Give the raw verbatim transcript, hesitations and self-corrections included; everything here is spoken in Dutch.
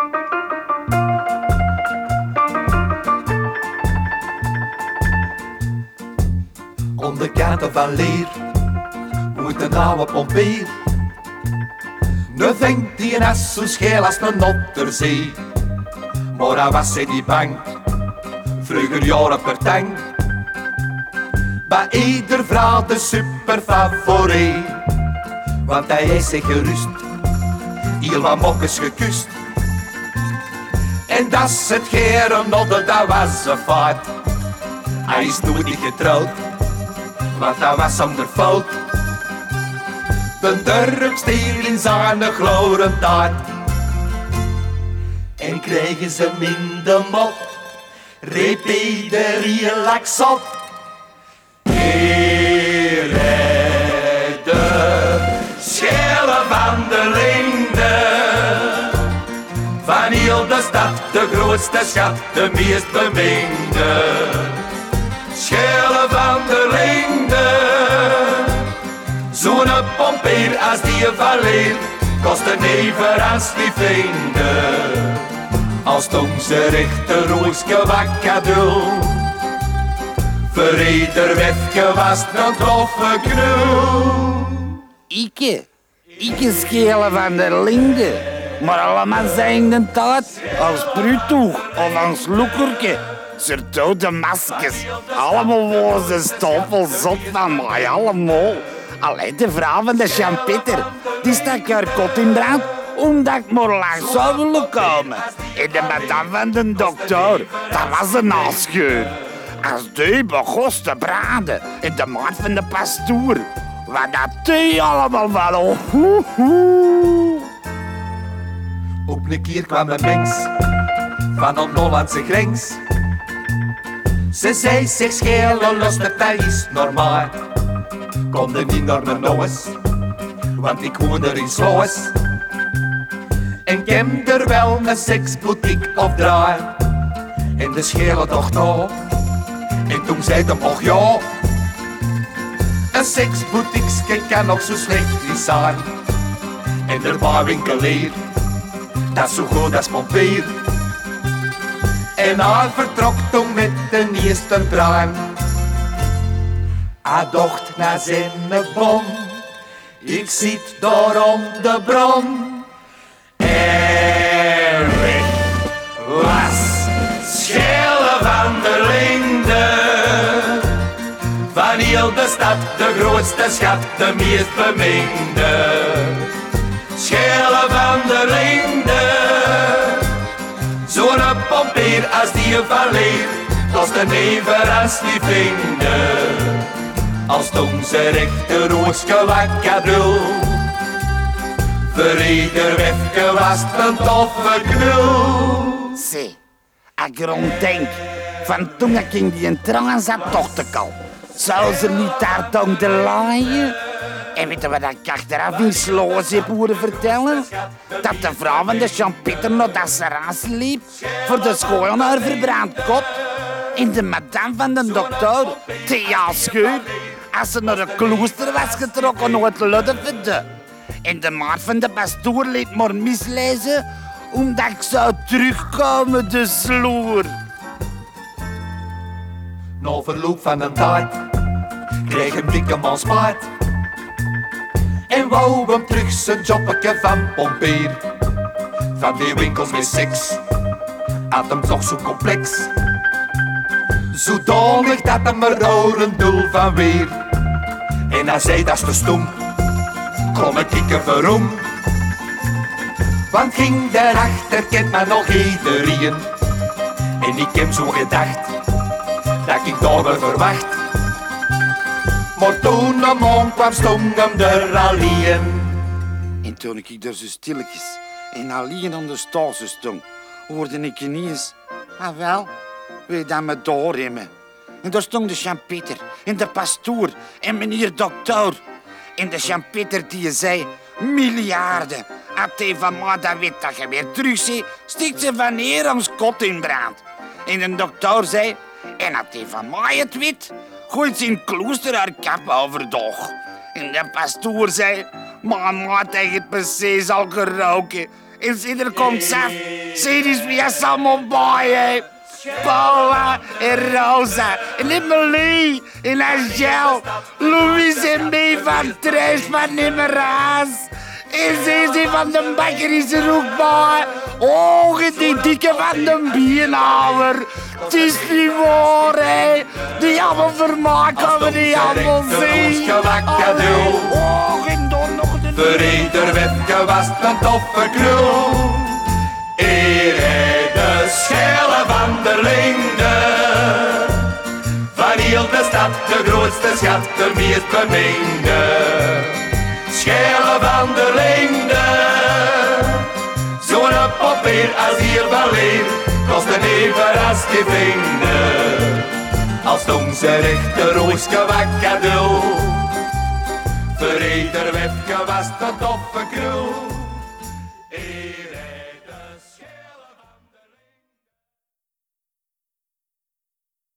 Onderkanten van leer moet een oude pompier. Nu vindt die een as zo scheel als een otterzee. Maar hij was hij niet bang, vroeger jaren per tang. Bij ieder vrouw de super favoriet. Want hij is zich gerust, heel wat mokkes gekust. En dat is het geren nodde, dat was een fout. Hij is nooit niet getrouwd, want dat was zonder fout. De dorpstier in zijn glorentijd. En kregen ze minder mot, riep iedereen lak zot. Hier de schelen van de linde. Van heel de stad, de grootste schat, de meest beminde. Schelen van de linde. Zo'n pompier als die van leer, kost een never als die vrienden. Als toen ze rechter roosje wakkadul. Voor ieder wefje was het een toffe knul. Ike, Ike schelen van der linde. Maar allemaal zijn de tijd als brutoeg of als loekerke. Ze dode maskers. Allemaal worden ze stoffel zot van mij, allemaal. Alleen de vrouw van de Jean-Pieter, die stak haar kot in brand omdat ik maar langs zou willen komen. En de madame van de dokter, dat was een afscheur. Als die begon te branden in de maat van de pastoor, wat dat die allemaal van oh, hoe, hoe. Op een keer kwam een mens van een Hollandse grens. Ze zei zich schelen los, dat is normaal. Kom er niet naar mijn noos, want ik woon er in Sloos. En ik heb er wel een seksboutique op draai. En de schelen toch nog. En toen zei hem, och ja, een seksboutique kan nog zo slecht niet zijn. En er was winkelier, dat is zo goed als pompier. En hij vertrok toen met de eerste trein. Hij dacht naar zijn bon, ik zit daar om de bron. Erich was schelen van de linde. Van heel de stad, de grootste schat, de meest beminde. Schelen van de linde. Zo'n pompier als die van leer, kost een never als die vinden. Als toen ze rechter roosje wakkadul. Voor ieder wefje was het een toffe knul. Zie, als ik erom denk, van toen ik in die traan zat, dacht ik al. Zou ze niet daar dan te laaien? En weet je wat ik achteraf in Sloos heb horen vertellen? Dat de vrouw van de Jean-Pieter nog dat ze raas liep voor de schoon haar verbrand kop. En de madame van de dokter, Thea Scheur, als ze naar een klooster was getrokken, nog het luddeverde. En de maat van de pastoor liet maar mislezen, omdat ik zou terugkomen, de sloer. Na verloop van een tijd kreeg een dikke man spaat. En wou hem terug zijn jobbeke van pompier. Van die winkels met seks had hem toch zo complex. Zodanig dat hem er een doel van weer. En hij zei dat is te stom, kom ik ik er verom. Want ging daarachter kent mij nog iedereen. En ik heb zo gedacht dat ik daar wel verwacht. Maar toen de man kwam, stond hem er alleen. En toen ik daar zo stilletjes en alleen aan de stoel stond, hoorde ik ineens, ah wel, wil je dat me doorremmen? En daar stond de Jean-Pieter en de pastoor en meneer dokter. En de Jean-Pieter die zei, miljarden. Als hij van mij dat weet dat je weer terug ziet, stikt ze van hier ons kot in brand. En de dokter zei, en als hij van mij het weet, gooit ze in klooster haar kap overdag. En de pastoor zei, maar maat heeft het precies al geroken. is ieder concert. Zie eens wie is allemaal bij, hè. Paula en Rosa en Emily en Angel, Louise en Mee van Trash van Nimmerhaas. En Zeze van den Bakker is er ook bij. Oh, die dikke van den Bienhouwer. Het is niet waar, hè. Die allemaal vermaken we die allemaal zien. Oh, en dan nog de... Voor ieder witje was het een toffe krul. Eer hij de schelen van de Linde. Van heel de stad, de grootste schat, de meest beminde. Schelen van de Linde. Zo'n papier als hier van leer, kost een even als die vinden. Als toen ze rechte roosje wat cadeau. Voor ieder witje was het een toffe krul.